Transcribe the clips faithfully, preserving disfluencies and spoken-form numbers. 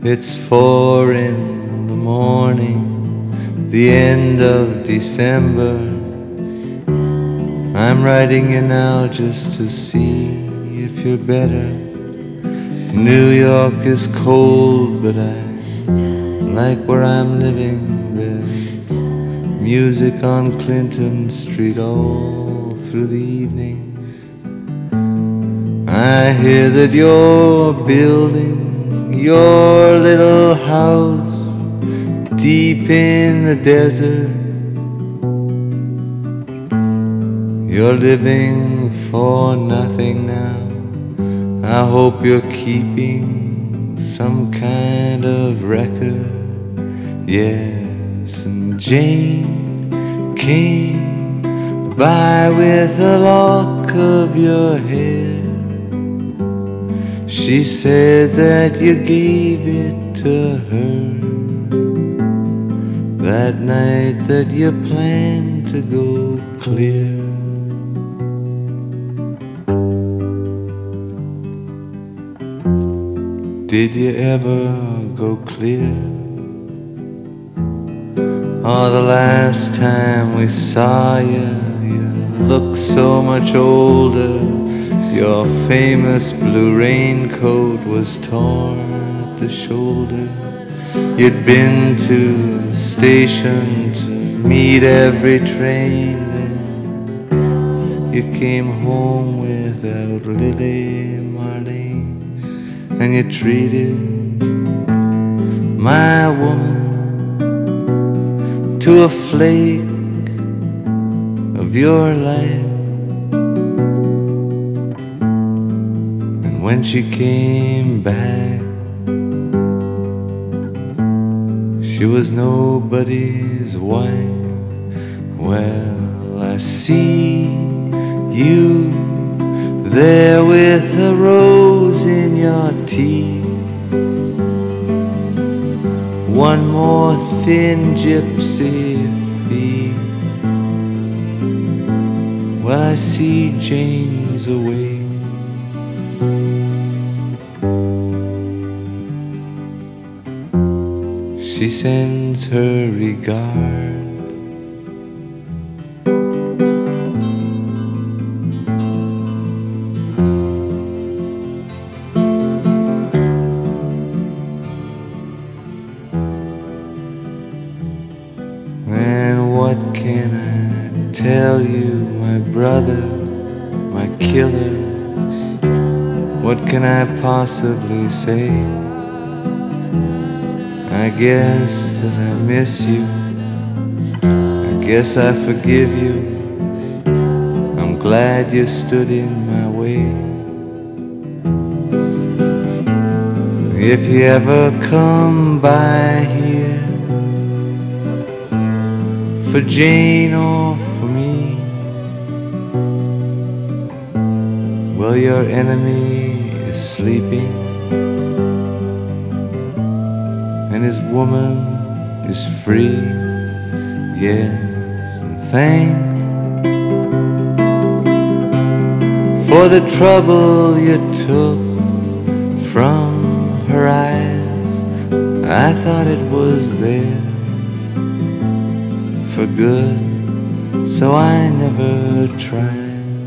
It's four in the morning, the end of December. I'm writing you now just to see if you're better. New York is cold, but I like where I'm living. There's music on Clinton Street all through the evening. I hear that you're building your little house deep in the desert. You're living for nothing now. I hope you're keeping some kind of record. Yes, and Jane came by with a lock of your hair. She said that you gave it to her that night that you planned to go clear. Did you ever go clear? Oh, the last time we saw you, you looked so much older. Your famous blue raincoat was torn at the shoulder. You'd been to the station to meet every train. Then you came home without Lily Marlene, and you treated my woman to a flake of your life. When she came back, she was nobody's wife. Well, I see you there with a rose in your teeth, one more thin gypsy thief. Well, I see Jane's away. She sends her regards. And what can I tell you, my brother, my killer? What can I possibly say? I guess that I miss you. I guess I forgive you. I'm glad you stood in my way. If you ever come by here for Jane or for me, well, your enemy is sleeping, and his woman is free. Yes, and thanks for the trouble you took from her eyes. I thought it was there for good, so I never tried.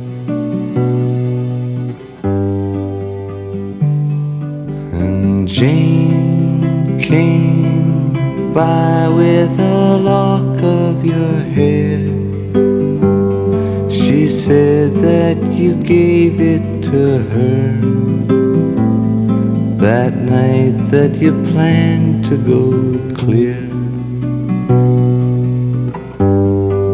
And Jane came by with a lock of your hair. She said that you gave it to her that night that you planned to go clear.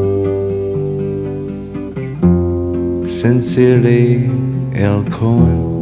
Sincerely, El Cohen.